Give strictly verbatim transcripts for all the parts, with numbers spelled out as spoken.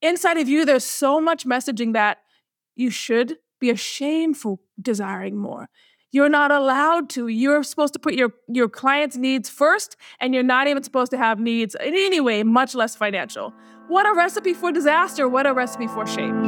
inside of you, there's so much messaging that you should be ashamed for desiring more. You're not allowed to. You're supposed to put your, your client's needs first, and you're not even supposed to have needs in any way, much less financial. What a recipe for disaster. What a recipe for shame.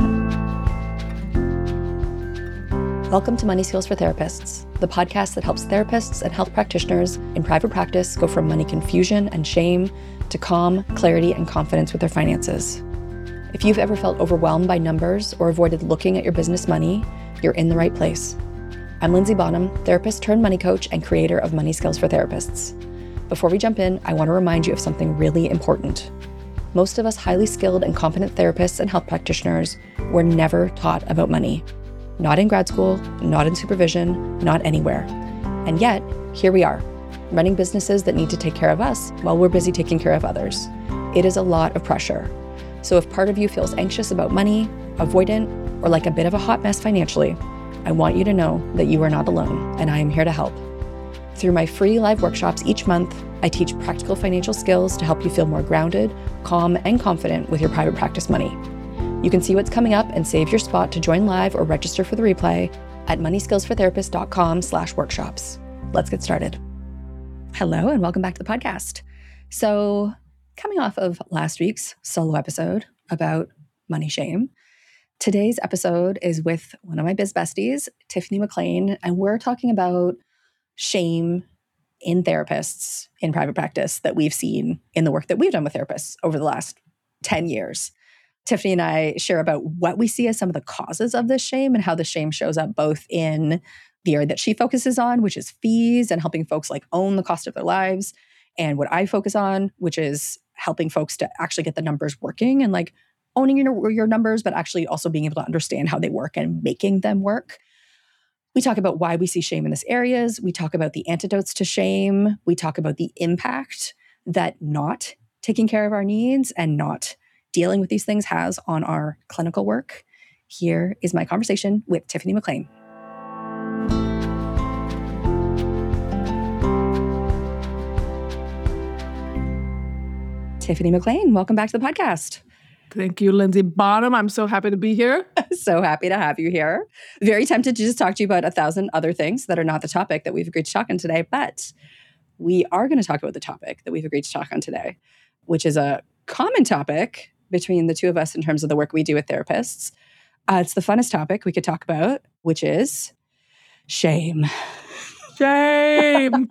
Welcome to Money Skills for Therapists, the podcast that helps therapists and health practitioners in private practice go from money confusion and shame to calm, clarity, and confidence with their finances. If you've ever felt overwhelmed by numbers or avoided looking at your business money, you're in the right place. I'm Lindsay Bonham, therapist turned money coach and creator of Money Skills for Therapists. Before we jump in, I want to remind you of something really important. Most of us highly skilled and competent therapists and health practitioners were never taught about money. Not in grad school, not in supervision, not anywhere. And yet, here we are, running businesses that need to take care of us while we're busy taking care of others. It is a lot of pressure. So if part of you feels anxious about money, avoidant, or like a bit of a hot mess financially, I want you to know that you are not alone, and I am here to help. Through my free live workshops each month, I teach practical financial skills to help you feel more grounded, calm, and confident with your private practice money. You can see what's coming up and save your spot to join live or register for the replay at moneyskillsfortherapists.com slash workshops. Let's get started. Hello, and welcome back to the podcast. So coming off of last week's solo episode about money shame, today's episode is with one of my biz besties, Tiffany McLean, and we're talking about shame in therapists in private practice that we've seen in the work that we've done with therapists over the last ten years. Tiffany and I share about what we see as some of the causes of this shame and how the shame shows up both in the area that she focuses on, which is fees and helping folks like own the cost of their lives, and what I focus on, which is helping folks to actually get the numbers working and like owning your, your numbers, but actually also being able to understand how they work and making them work. We talk about why we see shame in these areas. We talk about the antidotes to shame. We talk about the impact that not taking care of our needs and not dealing with these things has on our clinical work. Here is my conversation with Tiffany McLean. Tiffany McLean, welcome back to the podcast. Thank you, Lindsay Bonham. I'm so happy to be here. So happy to have you here. Very tempted to just talk to you about a thousand other things that are not the topic that we've agreed to talk on today, but we are going to talk about the topic that we've agreed to talk on today, which is a common topic between the two of us in terms of the work we do with therapists. Uh, it's the funnest topic we could talk about, which is shame. Shame.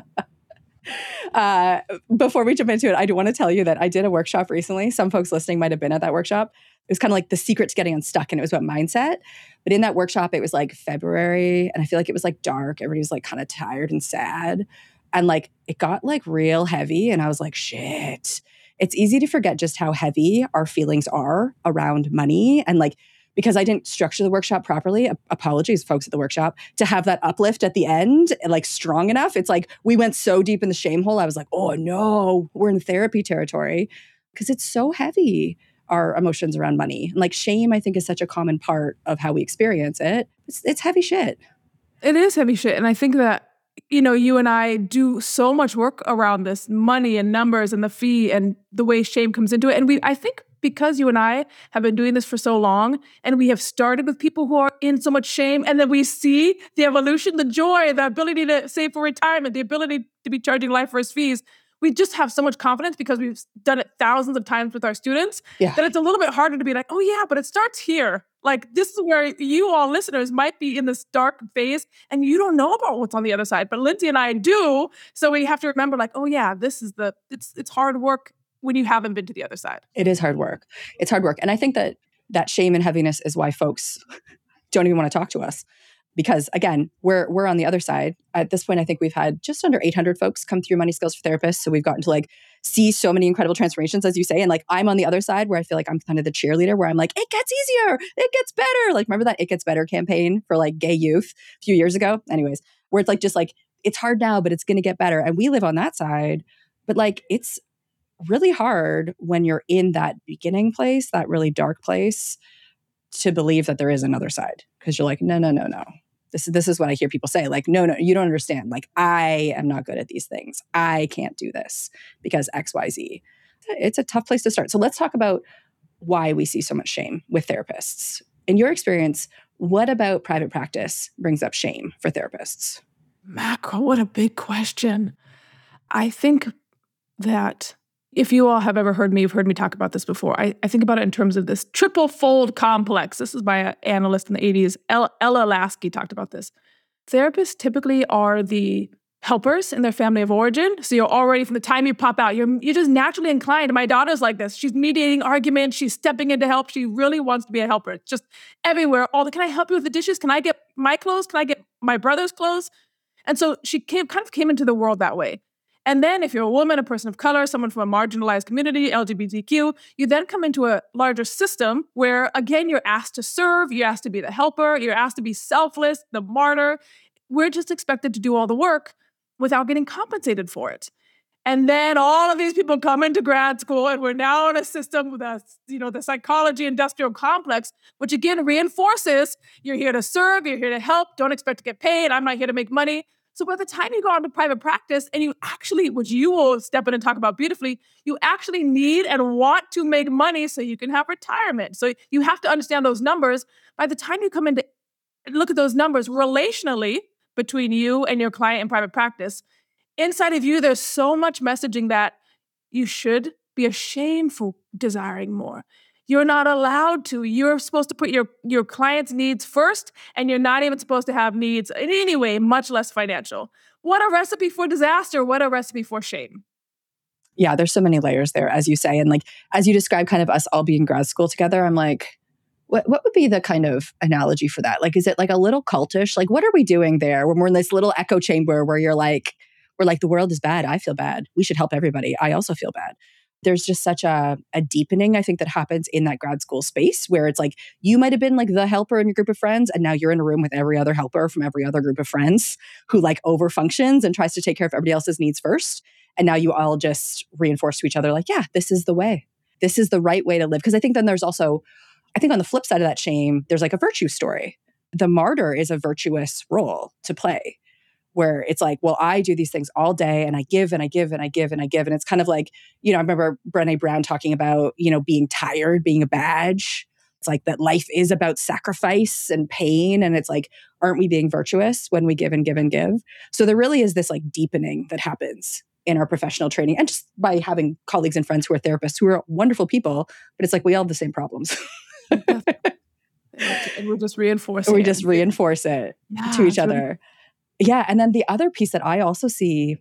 uh, before we jump into it, I do want to tell you that I did a workshop recently. Some folks listening might have been at that workshop. It was kind of like the secret to getting unstuck, and it was about mindset. But in that workshop, it was like February, and I feel like it was like dark. Everybody was like kind of tired and sad. And like it got like real heavy, and I was like, shit. It's easy to forget just how heavy our feelings are around money. And like, because I didn't structure the workshop properly, apologies, folks at the workshop, to have that uplift at the end, like strong enough. It's like, we went so deep in the shame hole. I was like, oh no, we're in therapy territory because it's so heavy, our emotions around money. And like shame, I think, is such a common part of how we experience it. It's, it's heavy shit. It is heavy shit. And I think that, you know, you and I do so much work around this money and numbers and the fee and the way shame comes into it. And we, I think because you and I have been doing this for so long and we have started with people who are in so much shame, and then we see the evolution, the joy, the ability to save for retirement, the ability to be charging life for his fees. We just have so much confidence because we've done it thousands of times with our students yeah. that it's a little bit harder to be like, oh yeah, but it starts here. Like this is where you all listeners might be in this dark phase and you don't know about what's on the other side, but Lindsay and I do. So we have to remember like, oh yeah, this is the, it's it's hard work when you haven't been to the other side. It is hard work. It's hard work. And I think that that shame and heaviness is why folks don't even want to talk to us. Because again, we're we're on the other side. At this point, I think we've had just under eight hundred folks come through Money Skills for Therapists. So we've gotten to like see so many incredible transformations, as you say. And like, I'm on the other side where I feel like I'm kind of the cheerleader where I'm like, it gets easier, it gets better. Like, remember that It Gets Better campaign for like gay youth a few years ago? Anyways, where it's like, just like, it's hard now, but it's going to get better. And we live on that side. But like, it's really hard when you're in that beginning place, that really dark place, to believe that there is another side. Because you're like, no, no, no, no. This is, this is what I hear people say. Like, no, no, you don't understand. Like, I am not good at these things. I can't do this because X, Y, Z. It's a tough place to start. So let's talk about why we see so much shame with therapists. In your experience, what about private practice brings up shame for therapists? Macro, what a big question. I think that if you all have ever heard me, you've heard me talk about this before, I, I think about it in terms of this triple fold complex. This is by an analyst in the eighties. Ella, Ella Lasky talked about this. Therapists typically are the helpers in their family of origin. So you're already, from the time you pop out, you're, you're just naturally inclined. My daughter's like this. She's mediating arguments. She's stepping in to help. She really wants to be a helper. It's just everywhere. All the, can I help you with the dishes? Can I get my clothes? Can I get my brother's clothes? And so she came, kind of came into the world that way. And then if you're a woman, a person of color, someone from a marginalized community, L G B T Q, you then come into a larger system where, again, you're asked to serve, you're asked to be the helper, you're asked to be selfless, the martyr. We're just expected to do all the work without getting compensated for it. And then all of these people come into grad school, and we're now in a system with a, you know, the psychology industrial complex, which again reinforces you're here to serve, you're here to help, don't expect to get paid, I'm not here to make money. So by the time you go on to private practice and you actually, which you will step in and talk about beautifully, you actually need and want to make money so you can have retirement. So you have to understand those numbers. By the time you come in to look at those numbers relationally between you and your client in private practice, inside of you, there's so much messaging that you should be ashamed for desiring more. You're not allowed to. You're supposed to put your, your client's needs first, and you're not even supposed to have needs in any way, much less financial. What a recipe for disaster. What a recipe for shame. Yeah, there's so many layers there, as you say. And like, as you describe kind of us all being grad school together, I'm like, what what would be the kind of analogy for that? Like, is it like a little cultish? Like, what are we doing there when we're in this little echo chamber where you're like, we're like, the world is bad. I feel bad. We should help everybody. I also feel bad. There's just such a, a deepening, I think, that happens in that grad school space where it's like, you might have been like the helper in your group of friends, and now you're in a room with every other helper from every other group of friends who like overfunctions and tries to take care of everybody else's needs first. And now you all just reinforce to each other like, yeah, this is the way. This is the right way to live. Because I think then there's also, I think on the flip side of that shame, there's like a virtue story. The martyr is a virtuous role to play, where it's like, well, I do these things all day and I give and I give and I give and I give. And it's kind of like, you know, I remember Brené Brown talking about, you know, being tired, being a badge. It's like that life is about sacrifice and pain. And it's like, aren't we being virtuous when we give and give and give? So there really is this like deepening that happens in our professional training, and just by having colleagues and friends who are therapists who are wonderful people, but it's like we all have the same problems. And we just reinforce it. We just reinforce it yeah, to each really- other. Yeah. And then the other piece that I also see.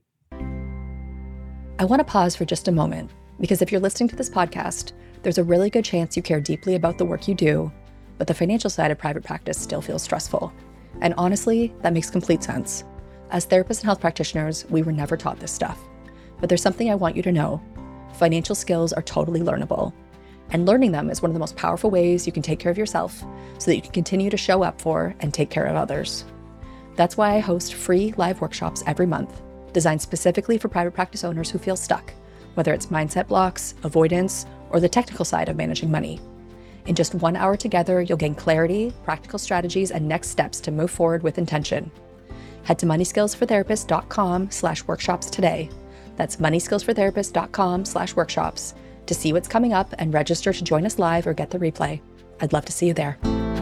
I want to pause for just a moment, because if you're listening to this podcast, there's a really good chance you care deeply about the work you do, but the financial side of private practice still feels stressful. And honestly, that makes complete sense. As therapists and health practitioners, we were never taught this stuff. But there's something I want you to know. Financial skills are totally learnable. And learning them is one of the most powerful ways you can take care of yourself so that you can continue to show up for and take care of others. That's why I host free live workshops every month, designed specifically for private practice owners who feel stuck, whether it's mindset blocks, avoidance, or the technical side of managing money. In just one hour together, you'll gain clarity, practical strategies, and next steps to move forward with intention. Head to moneyskillsfortherapists.com slash workshops today. That's moneyskillsfortherapists.com slash workshops to see what's coming up and register to join us live or get the replay. I'd love to see you there.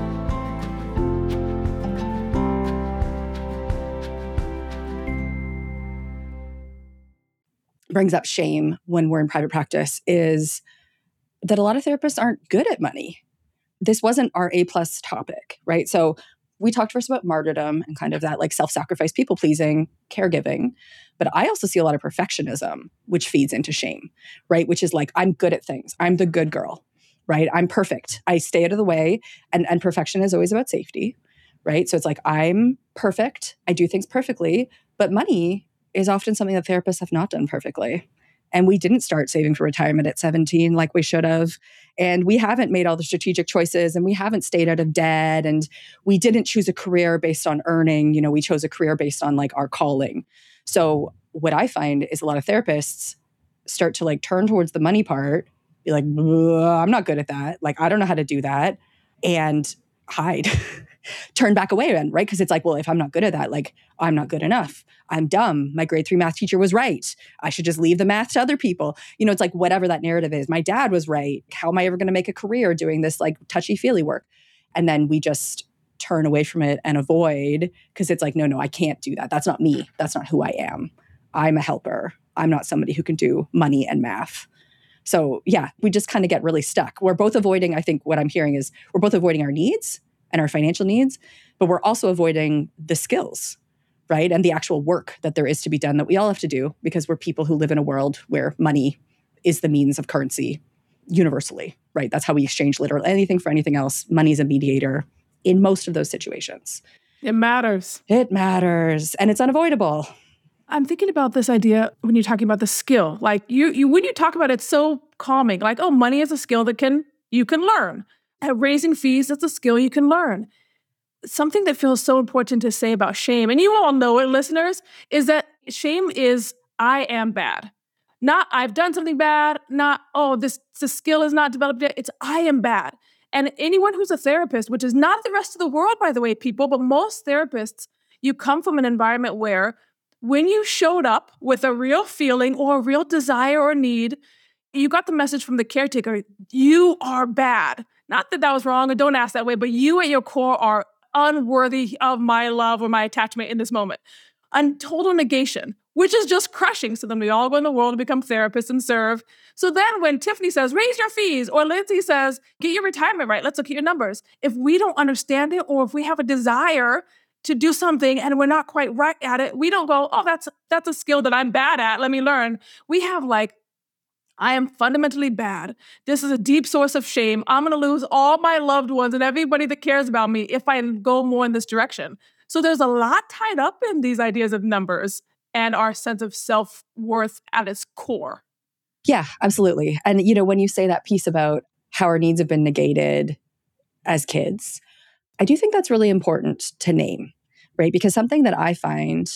Brings up shame when we're in private practice is that a lot of therapists aren't good at money. This wasn't our A-plus topic, right? So we talked first about martyrdom and kind of that like self-sacrifice, people-pleasing, caregiving. But I also see a lot of perfectionism, which feeds into shame, right? Which is like, I'm good at things. I'm the good girl, right? I'm perfect. I stay out of the way. And, and perfection is always about safety, right? So it's like, I'm perfect. I do things perfectly. But money is often something that therapists have not done perfectly. And we didn't start saving for retirement at seventeen like we should have. And we haven't made all the strategic choices, and we haven't stayed out of debt. And we didn't choose a career based on earning. You know, we chose a career based on like our calling. So what I find is a lot of therapists start to like turn towards the money part, be like, I'm not good at that. Like, I don't know how to do that, and hide. turn back away then, right? Because it's like, well, if I'm not good at that, like, I'm not good enough. I'm dumb. My grade three math teacher was right. I should just leave the math to other people. You know, it's like whatever that narrative is. My dad was right. How am I ever going to make a career doing this like touchy-feely work? And then we just turn away from it and avoid because it's like, no, no, I can't do that. That's not me. That's not who I am. I'm a helper. I'm not somebody who can do money and math. So yeah, we just kind of get really stuck. We're both avoiding, I think what I'm hearing is we're both avoiding our needs and our financial needs, but we're also avoiding the skills, right? And the actual work that there is to be done that we all have to do because we're people who live in a world where money is the means of currency universally, right? That's how we exchange literally anything for anything else. Money is a mediator in most of those situations. It matters. It matters. And it's unavoidable. I'm thinking about this idea when you're talking about the skill. Like you, you when you talk about it, it's so calming. Like, oh, money is a skill that can you can learn. And raising fees, that's a skill you can learn. Something that feels so important to say about shame, and you all know it, listeners, is that shame is I am bad. Not I've done something bad, not, oh, this, this skill is not developed yet. It's I am bad. And anyone who's a therapist, which is not the rest of the world, by the way, people, but most therapists, you come from an environment where when you showed up with a real feeling or a real desire or need, you got the message from the caretaker, you are bad. Not that that was wrong, or don't ask that way, but you at your core are unworthy of my love or my attachment in this moment. And total negation, which is just crushing. So then we all go in the world and become therapists and serve. So then when Tiffany says, raise your fees, or Lindsay says, get your retirement right, let's look at your numbers. If we don't understand it, or if we have a desire to do something and we're not quite right at it, we don't go, oh, that's that's a skill that I'm bad at, let me learn. We have like, I am fundamentally bad. This is a deep source of shame. I'm going to lose all my loved ones and everybody that cares about me if I go more in this direction. So there's a lot tied up in these ideas of numbers and our sense of self-worth at its core. Yeah, absolutely. And, you know, when you say that piece about how our needs have been negated as kids, I do think that's really important to name, right? Because something that I find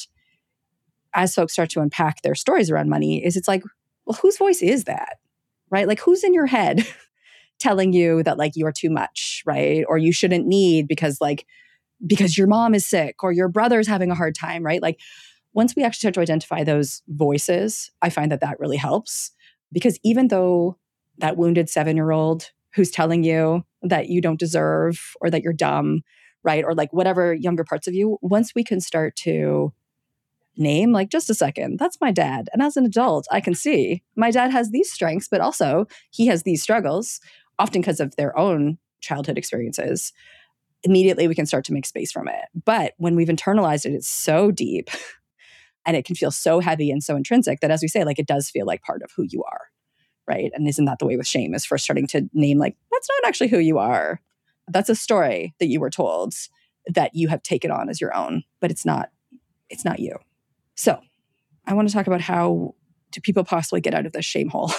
as folks start to unpack their stories around money is it's like, well, whose voice is that, right? Like who's in your head telling you that like you're too much, right? Or you shouldn't need because like, because your mom is sick or your brother's having a hard time, right? Like once we actually start to identify those voices, I find that that really helps because even though that wounded seven-year-old who's telling you that you don't deserve or that you're dumb, right? Or like whatever younger parts of you, once we can start to name, like, just a second, that's my dad. And as an adult, I can see my dad has these strengths, but also he has these struggles, often because of their own childhood experiences. Immediately, we can start to make space from it. But when we've internalized it, it's so deep and it can feel so heavy and so intrinsic that, as we say, like, it does feel like part of who you are, right? And isn't that the way with shame is first starting to name, like, that's not actually who you are. That's a story that you were told that you have taken on as your own, but it's not, it's not you. So I want to talk about how do people possibly get out of this shame hole?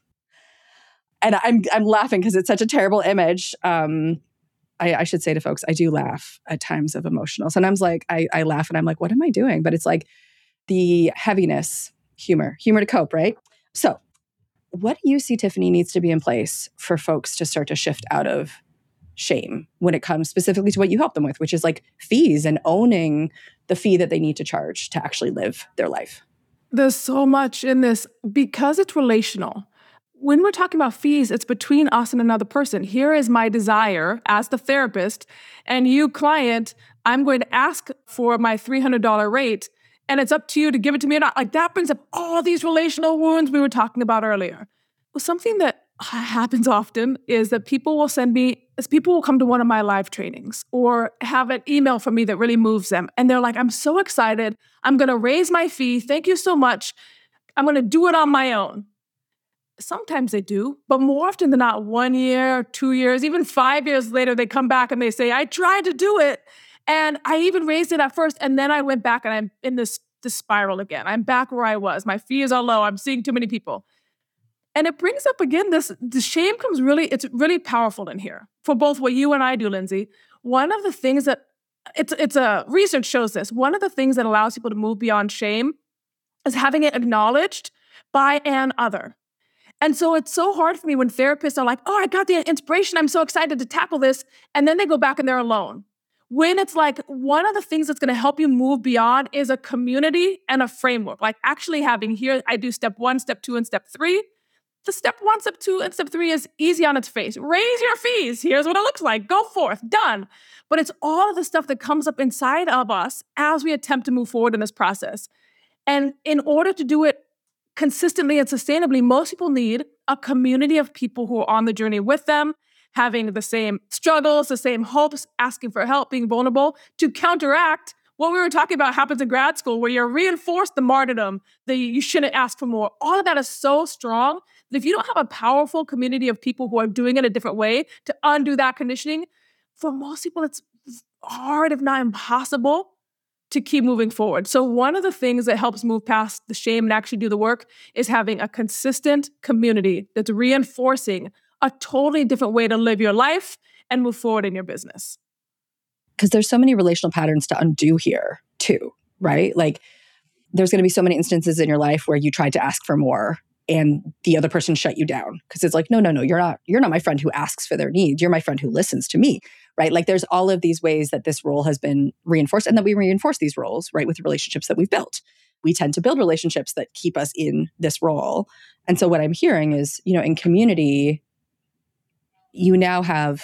And I'm I'm laughing because it's such a terrible image. Um, I, I should say to folks, I do laugh at times of emotional. Sometimes like I, I laugh and I'm like, what am I doing? But it's like the heaviness, humor, humor to cope, right? So what do you see, Tiffany, needs to be in place for folks to start to shift out of shame when it comes specifically to what you help them with, which is like fees and owning the fee that they need to charge to actually live their life? There's so much in this because it's relational. When we're talking about fees, it's between us and another person. Here is my desire as the therapist, and you, client, I'm going to ask for my three hundred dollars rate, and it's up to you to give it to me or not. Like that brings up all these relational wounds we were talking about earlier. Well, something that happens often is that people will send me, as people will come to one of my live trainings or have an email from me that really moves them. And they're like, I'm so excited. I'm going to raise my fee. Thank you so much. I'm going to do it on my own. Sometimes they do, but more often than not, one year, two years, even five years later, they come back and they say, I tried to do it. And I even raised it at first. And then I went back and I'm in this, this spiral again. I'm back where I was. My fees are low. I'm seeing too many people. And it brings up again, this, the shame comes really, it's really powerful in here for both what you and I do, Lindsay. One of the things that, it's, it's a, research shows this, one of the things that allows people to move beyond shame is having it acknowledged by an other. And so it's so hard for me when therapists are like, oh, I got the inspiration. I'm so excited to tackle this. And then they go back and they're alone. when it's like one of the things that's going to help you move beyond is a community and a framework. Like actually having here, I do step one, step two, and step three. The step one, step two, and step three is easy on its face. Raise your fees. Here's what it looks like. Go forth. Done. But it's all of the stuff that comes up inside of us as we attempt to move forward in this process. And in order to do it consistently and sustainably, most people need a community of people who are on the journey with them, having the same struggles, the same hopes, asking for help, being vulnerable, to counteract what we were talking about happens in grad school, where you're reinforced the martyrdom, that you shouldn't ask for more. All of that is so strong that if you don't have a powerful community of people who are doing it a different way to undo that conditioning, for most people, it's hard, if not impossible, to keep moving forward. So one of the things that helps move past the shame and actually do the work is having a consistent community that's reinforcing a totally different way to live your life and move forward in your business. Because there's so many relational patterns to undo here too, right? Like there's going to be so many instances in your life where you tried to ask for more and the other person shut you down because it's like, no, no, no, you're not, you're not my friend who asks for their needs. You're my friend who listens to me, right? Like there's all of these ways that this role has been reinforced and that we reinforce these roles, right? With the relationships that we've built. We tend to build relationships that keep us in this role. And so what I'm hearing is, you know, in community, you now have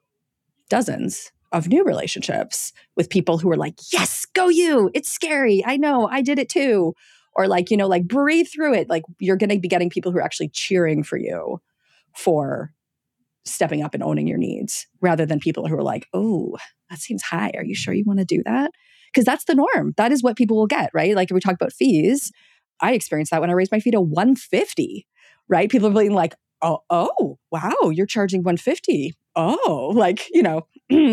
dozens of new relationships with people who are like, yes, go you. It's scary. I know. I did it too. Or like, you know, like breathe through it. Like you're going to be getting people who are actually cheering for you for stepping up and owning your needs rather than people who are like, oh, that seems high. Are you sure you want to do that? Because that's the norm. That is what people will get, right? Like if we talk about fees, I experienced that when I raised my fee to one hundred fifty, right? People are being like, oh, oh, wow, you're charging one hundred fifty. Oh, like, you know,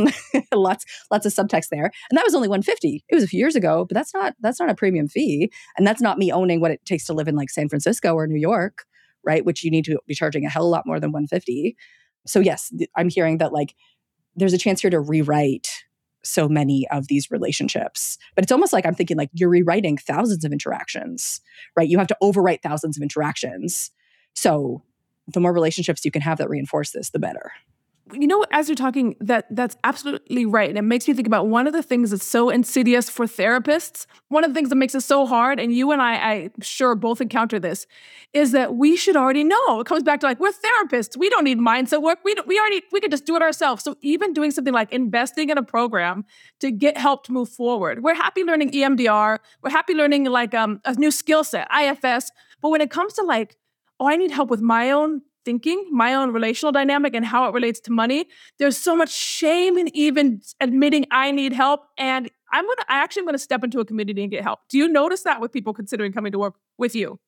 lots, lots of subtext there. And that was only one hundred fifty. It was a few years ago, but that's not, that's not a premium fee. And that's not me owning what it takes to live in like San Francisco or New York, right? Which you need to be charging a hell of a lot more than one hundred fifty. So yes, I'm hearing that like, there's a chance here to rewrite so many of these relationships. But it's almost like I'm thinking like you're rewriting thousands of interactions, right? You have to overwrite thousands of interactions. So the more relationships you can have that reinforce this, the better. You know, as you're talking, that that's absolutely right. And it makes me think about one of the things that's so insidious for therapists. One of the things that makes it so hard, and you and I, I'm sure both encounter this, is that we should already know. It comes back to like, we're therapists. We don't need mindset work. We don't, we already, we could just do it ourselves. So even doing something like investing in a program to get help to move forward. We're happy learning E M D R. We're happy learning like um, a new skill set, I F S. But when it comes to like, oh, I need help with my own thinking, my own relational dynamic and how it relates to money, there's so much shame in even admitting I need help. And I'm gonna, I actually am gonna step into a community and get help. Do you notice that with people considering coming to work with you?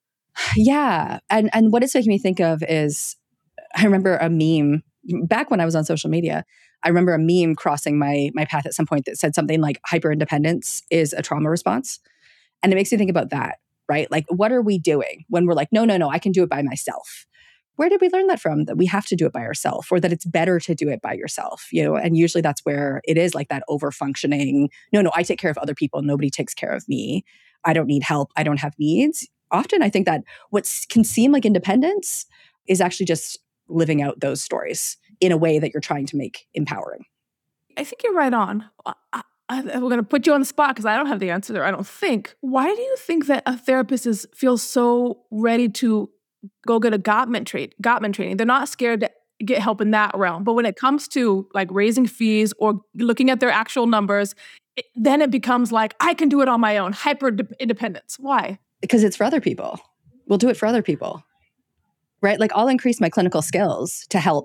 Yeah. And and what it's making me think of is, I remember a meme back when I was on social media. I remember a meme crossing my my path at some point that said something like hyper independence is a trauma response. And it makes me think about that, right? Like, what are we doing when we're like, no, no, no, I can do it by myself? Where did we learn that from? That we have to do it by ourselves, or that it's better to do it by yourself, you know? And usually that's where it is like that over functioning. No, no, I take care of other people. Nobody takes care of me. I don't need help. I don't have needs. Often I think that what can seem like independence is actually just living out those stories in a way that you're trying to make empowering. I think you're right on. I, I, we're going to put you on the spot because I don't have the answer there, I don't think. Why do you think that a therapist is feels so ready to go get a Gottman, tra- Gottman training? They're not scared to get help in that realm. But when it comes to like raising fees or looking at their actual numbers, it, then it becomes like, I can do it on my own, hyper de- independence. Why? Because it's for other people. We'll do it for other people, right? Like I'll increase my clinical skills to help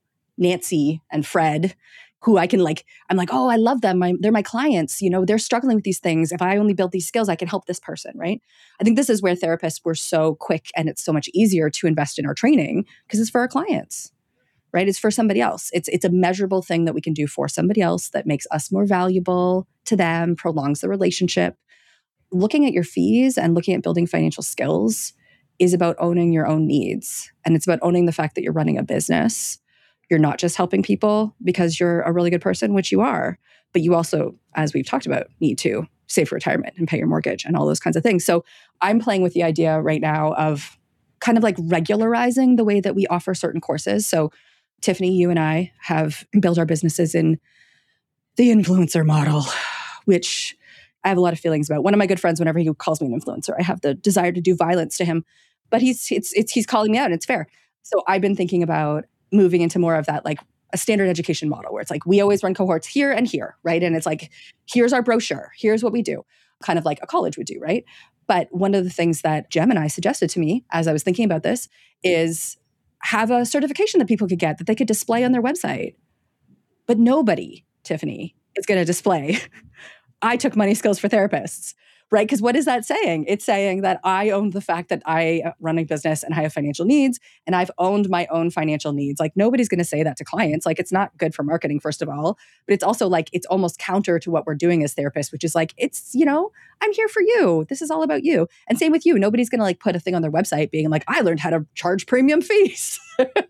Nancy and Fred, who I can like, I'm like, oh, I love them. My, they're my clients. You know, they're struggling with these things. If I only build these skills, I can help this person, right? I think this is where therapists were so quick and it's so much easier to invest in our training because it's for our clients, right? It's for somebody else. It's, it's a measurable thing that we can do for somebody else that makes us more valuable to them, prolongs the relationship. Looking at your fees and looking at building financial skills is about owning your own needs. And it's about owning the fact that you're running a business. You're not just helping people because you're a really good person, which you are, but you also, as we've talked about, need to save for retirement and pay your mortgage and all those kinds of things. So I'm playing with the idea right now of kind of like regularizing the way that we offer certain courses. So Tiffany, you and I have built our businesses in the influencer model, which I have a lot of feelings about. One of my good friends, whenever he calls me an influencer, I have the desire to do violence to him, but he's it's, it's he's calling me out and it's fair. So I've been thinking about moving into more of that, like a standard education model where it's like, we always run cohorts here and here, right? And it's like, here's our brochure, here's what we do, kind of like a college would do, right? But one of the things that Gemini suggested to me as I was thinking about this is have a certification that people could get that they could display on their website. But nobody, Tiffany, is going to display, I took money skills for therapists, right? Because what is that saying? It's saying that I own the fact that I run a business and I have financial needs and I've owned my own financial needs. Like nobody's going to say that to clients. Like it's not good for marketing, first of all, but it's also like, it's almost counter to what we're doing as therapists, which is like, it's, you know, I'm here for you. This is all about you. And same with you. Nobody's going to like put a thing on their website being like, I learned how to charge premium fees.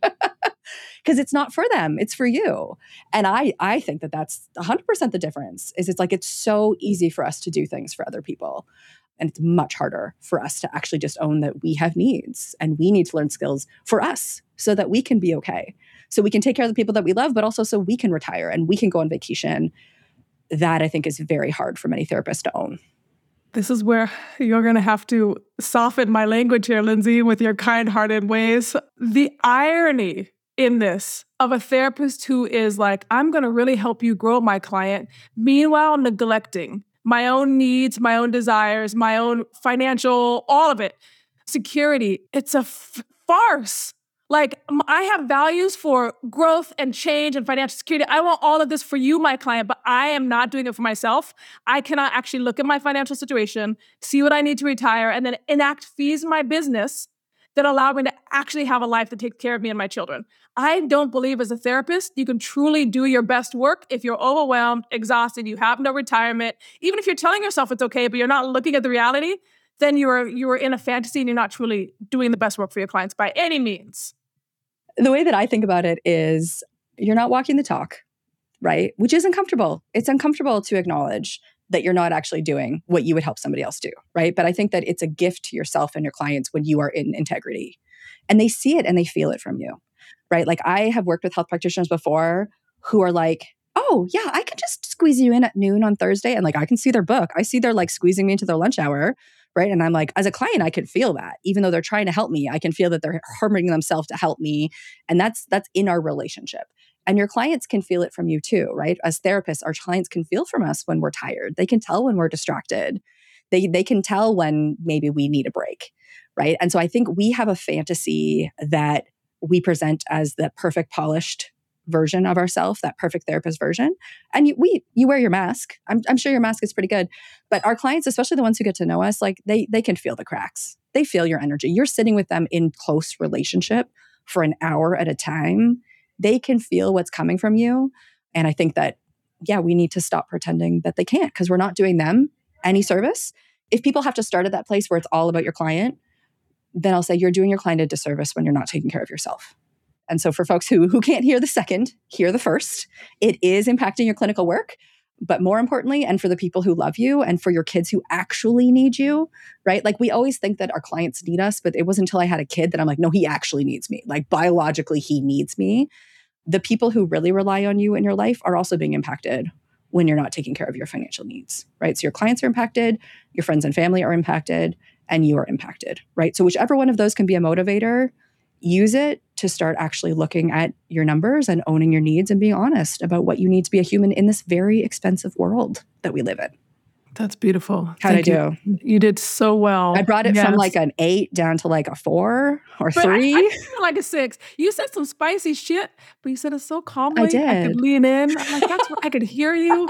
Because it's not for them, it's for you. And I I think that that's one hundred percent the difference, is it's like it's so easy for us to do things for other people. And it's much harder for us to actually just own that we have needs and we need to learn skills for us so that we can be okay. So we can take care of the people that we love, but also so we can retire and we can go on vacation. That I think is very hard for many therapists to own. This is where you're going to have to soften my language here, Lindsay, with your kind-hearted ways. The irony in this of a therapist who is like, I'm going to really help you grow my client, meanwhile neglecting my own needs, my own desires, my own financial, all of it, security. It's a f- farce. Like, I have values for growth and change and financial security. I want all of this for you, my client, but I am not doing it for myself. I cannot actually look at my financial situation, see what I need to retire, and then enact fees in my business that allow me to actually have a life that takes care of me and my children. I don't believe as a therapist, you can truly do your best work if you're overwhelmed, exhausted, you have no retirement. Even if you're telling yourself it's okay, but you're not looking at the reality, then you're you're in a fantasy and you're not truly doing the best work for your clients by any means. The way that I think about it is you're not walking the talk, right? Which is uncomfortable. It's uncomfortable to acknowledge that you're not actually doing what you would help somebody else do, right? But I think that it's a gift to yourself and your clients when you are in integrity. And they see it and they feel it from you, right? Like I have worked with health practitioners before who are like, oh yeah, I can just squeeze you in at noon on Thursday. And like, I can see their book. I see they're like squeezing me into their lunch hour, right? And I'm like, as a client, I can feel that. Even though they're trying to help me, I can feel that they're harming themselves to help me. And that's that's in our relationship. And your clients can feel it from you too, right? As therapists, our clients can feel from us when we're tired. They can tell when we're distracted. They, they can tell when maybe we need a break, right? And so I think we have a fantasy that we present as the perfect polished version of ourselves, that perfect therapist version. And you, we, you wear your mask. I'm, I'm sure your mask is pretty good. But our clients, especially the ones who get to know us, like they, they can feel the cracks. They feel your energy. You're sitting with them in close relationship for an hour at a time. They can feel what's coming from you. And I think that, yeah, we need to stop pretending that they can't, because we're not doing them any service. If people have to start at that place where it's all about your client, then I'll say you're doing your client a disservice when you're not taking care of yourself. And so for folks who, who can't hear the second, hear the first. It is impacting your clinical work. But more importantly, and for the people who love you and for your kids who actually need you, right? Like we always think that our clients need us, but it wasn't until I had a kid that I'm like, no, he actually needs me. Like biologically, he needs me. The people who really rely on you in your life are also being impacted when you're not taking care of your financial needs, right? So your clients are impacted, your friends and family are impacted, and you are impacted, right? So whichever one of those can be a motivator, use it to start actually looking at your numbers and owning your needs and being honest about what you need to be a human in this very expensive world that we live in. That's beautiful. How'd I do? You. you did so well. I brought it yes. from like an eight down to like a four or but three. I, I feel like a six. You said some spicy shit, but you said it so calmly. I did. I could lean in. I'm like, that's what I could hear you.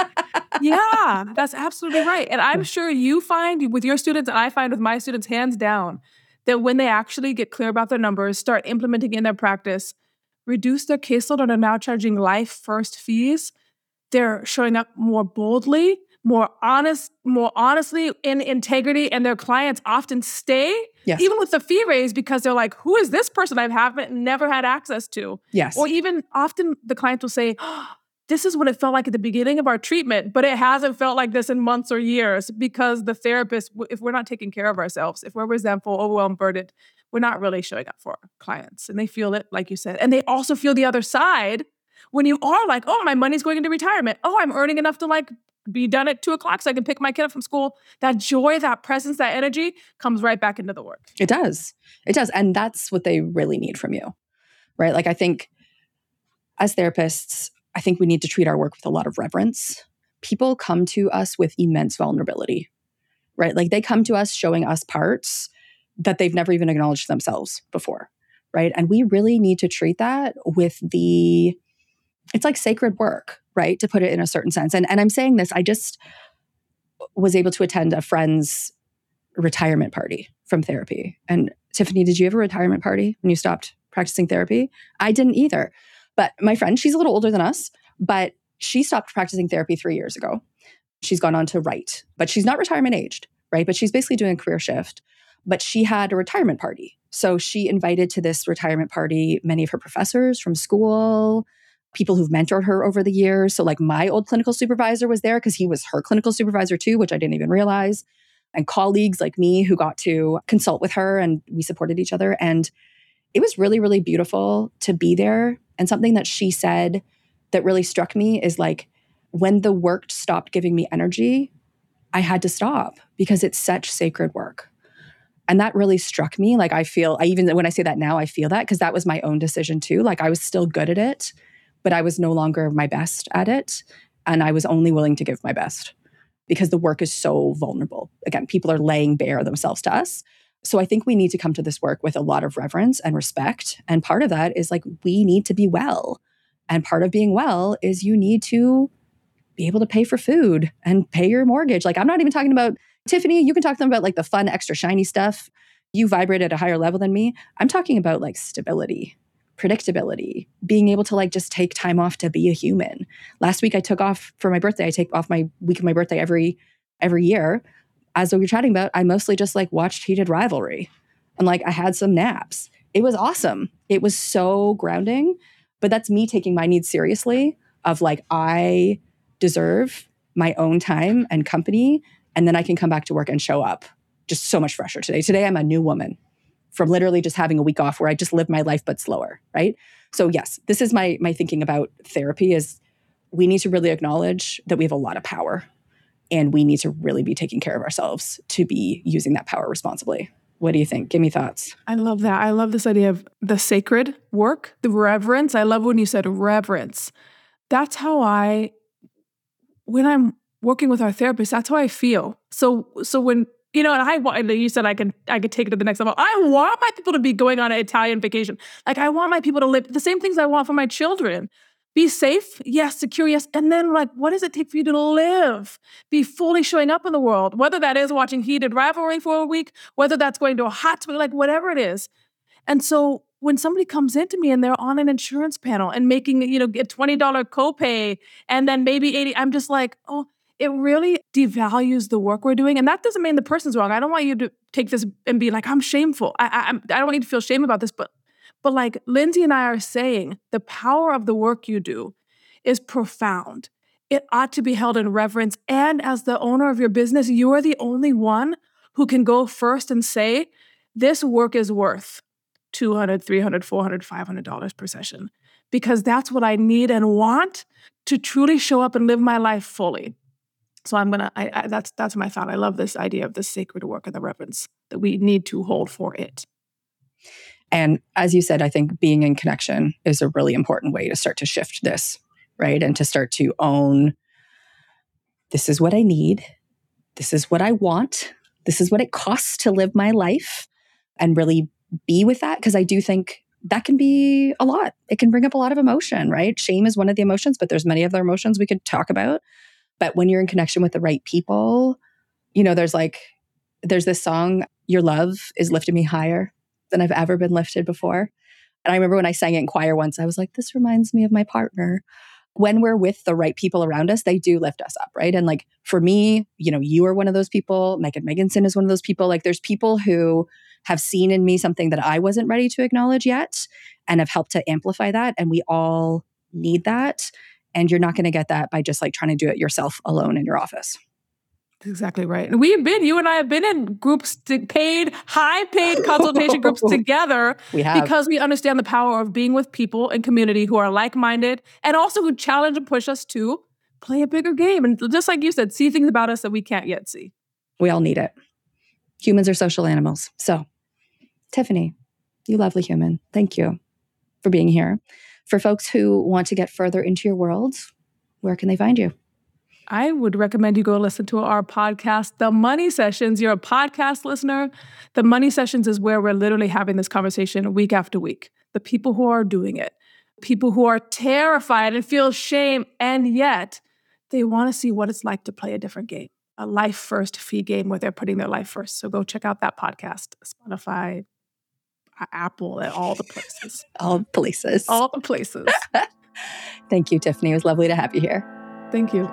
Yeah, that's absolutely right. And I'm sure you find with your students, and I find with my students, hands down, that when they actually get clear about their numbers, start implementing in their practice, reduce their caseload and are now charging life first fees, they're showing up more boldly, more honest, more honestly in integrity, and their clients often stay, yes. even with the fee raise, because they're like, who is this person I haven't never had access to? Yes. Or even often the clients will say, oh, this is what it felt like at the beginning of our treatment, but it hasn't felt like this in months or years, because the therapist, if we're not taking care of ourselves, if we're resentful, overwhelmed, burdened, we're not really showing up for our clients. And they feel it, like you said. And they also feel the other side When you are like, oh, my money's going into retirement. Oh, I'm earning enough to like be done at two o'clock so I can pick my kid up from school. That joy, that presence, that energy comes right back into the work. It does. It does. And that's what they really need from you, right? Like I think as therapists, I think we need to treat our work with a lot of reverence. People come to us with immense vulnerability, right? Like they come to us showing us parts that they've never even acknowledged themselves before, right? And we really need to treat that with the, it's like sacred work, right? To put it in a certain sense. And, and I'm saying this, I just was able to attend a friend's retirement party from therapy. And Tiffany, did you have a retirement party when you stopped practicing therapy? I didn't either. But my friend, she's a little older than us, but she stopped practicing therapy three years ago. She's gone on to write, but she's not retirement aged, right? But she's basically doing a career shift. But she had a retirement party. So she invited to this retirement party many of her professors from school, people who've mentored her over the years. So like my old clinical supervisor was there because he was her clinical supervisor too, which I didn't even realize. And colleagues like me who got to consult with her and we supported each other. And it was really, really beautiful to be there. And something that she said that really struck me is like, when the work stopped giving me energy, I had to stop because it's such sacred work. And that really struck me. Like I feel, I even when I say that now, I feel that because that was my own decision too. Like I was still good at it, but I was no longer my best at it. And I was only willing to give my best because the work is so vulnerable. Again, people are laying bare themselves to us. So I think we need to come to this work with a lot of reverence and respect. And part of that is like, we need to be well. And part of being well is you need to be able to pay for food and pay your mortgage. Like, I'm not even talking about, Tiffany, you can talk to them about like the fun, extra shiny stuff. You vibrate at a higher level than me. I'm talking about like stability, predictability, being able to like just take time off to be a human. Last week I took off for my birthday. I take off my week of my birthday every every year. As we were chatting about, I mostly just like watched Heated Rivalry and like I had some naps. It was awesome. It was so grounding, but that's me taking my needs seriously of like, I deserve my own time and company. And then I can come back to work and show up just so much fresher today. Today, I'm a new woman from literally just having a week off where I just live my life, but slower, right? So yes, this is my my thinking about therapy is we need to really acknowledge that we have a lot of power and we need to really be taking care of ourselves to be using that power responsibly. What do you think? Give me thoughts. I love that. I love this idea of the sacred work, the reverence. I love when you said reverence. That's how I, when I'm working with our therapist, that's how I feel. So, so when, you know, and I want, you said I could, I could take it to the next level. I want my people to be going on an Italian vacation. Like I want my people to live the same things I want for my children. Be safe, yes, secure, yes. And then like, what does it take for you to live? Be fully showing up in the world, whether that is watching Heated Rivalry for a week, whether that's going to a hot spring, like whatever it is. And so when somebody comes into me and they're on an insurance panel and making, you know, a twenty dollars copay and then maybe eighty, I'm just like, oh, it really devalues the work we're doing. And that doesn't mean the person's wrong. I don't want you to take this and be like, I'm shameful. I, I, I don't want you to feel shame about this, but But like Lindsay and I are saying, the power of the work you do is profound. It ought to be held in reverence. And as the owner of your business, you are the only one who can go first and say, this work is worth two hundred dollars, three hundred dollars, four hundred dollars, five hundred dollars per session, because that's what I need and want to truly show up and live my life fully. So I'm going to, I, that's that's my thought. I love this idea of the sacred work and the reverence that we need to hold for it. And as you said, I think being in connection is a really important way to start to shift this, right? And to start to own, this is what I need. This is what I want. This is what it costs to live my life, and really be with that. Because I do think that can be a lot. It can bring up a lot of emotion, right? Shame is one of the emotions, but there's many other emotions we could talk about. But when you're in connection with the right people, you know, there's like, there's this song, Your Love is Lifting Me Higher than I've ever been lifted before. And I remember when I sang it in choir once, I was like, this reminds me of my partner. When we're with the right people around us, they do lift us up, right? And like for me, you know, you are one of those people. Megan Meganson is one of those people. Like there's people who have seen in me something that I wasn't ready to acknowledge yet and have helped to amplify that. And we all need that. And you're not going to get that by just like trying to do it yourself alone in your office. That's exactly right. And we've been, you and I have been in groups, to paid, high paid consultation groups together we have. because we understand the power of being with people and community who are like-minded and also who challenge and push us to play a bigger game. And just like you said, see things about us that we can't yet see. We all need it. Humans are social animals. So, Tiffany, you lovely human, thank you for being here. For folks who want to get further into your world, where can they find you? I would recommend you go listen to our podcast, The Money Sessions. You're a podcast listener. The Money Sessions is where we're literally having this conversation week after week. The people who are doing it, people who are terrified and feel shame, and yet they want to see what it's like to play a different game, a life first fee game where they're putting their life first. So go check out that podcast, Spotify, Apple, and all the places. All the places. All the places. Thank you, Tiffany. It was lovely to have you here. Thank you.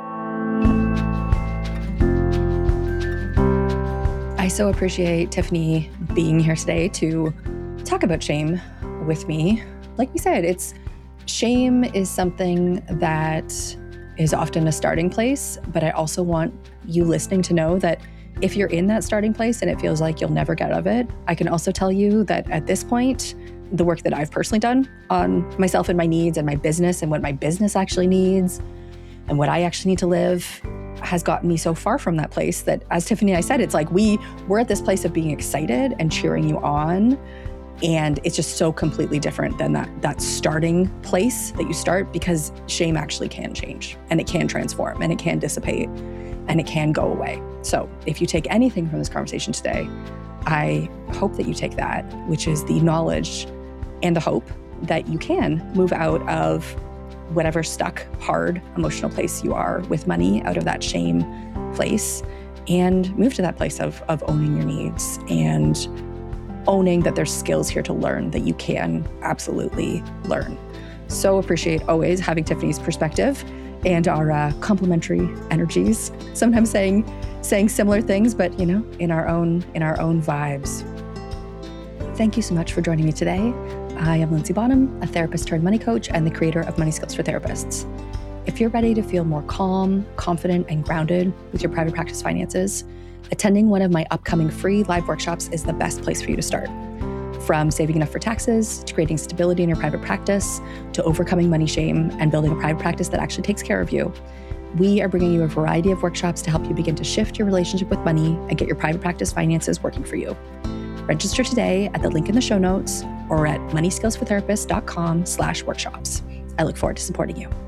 I so appreciate Tiffany being here today to talk about shame with me. Like we said, it's shame is something that is often a starting place, but I also want you listening to know that if you're in that starting place and it feels like you'll never get out of it, I can also tell you that at this point, the work that I've personally done on myself and my needs and my business and what my business actually needs and what I actually need to live has gotten me so far from that place that, as Tiffany and I said, it's like we, we're at this place of being excited and cheering you on. And it's just so completely different than that, that starting place that you start, because shame actually can change and it can transform and it can dissipate and it can go away. So if you take anything from this conversation today, I hope that you take that, which is the knowledge and the hope that you can move out of whatever stuck, hard, emotional place you are with money, out of that shame place, and move to that place of, of owning your needs and owning that there's skills here to learn that you can absolutely learn. So appreciate always having Tiffany's perspective and our uh, complementary energies, sometimes saying saying similar things, but you know, in our own in our own vibes. Thank you so much for joining me today. I am Lindsay Bonham, a therapist turned money coach and the creator of Money Skills for Therapists. If you're ready to feel more calm, confident, and grounded with your private practice finances, attending one of my upcoming free live workshops is the best place for you to start. From saving enough for taxes, to creating stability in your private practice, to overcoming money shame and building a private practice that actually takes care of you, we are bringing you a variety of workshops to help you begin to shift your relationship with money and get your private practice finances working for you. Register today at the link in the show notes or at money skills for therapists dot com slash workshops. I look forward to supporting you.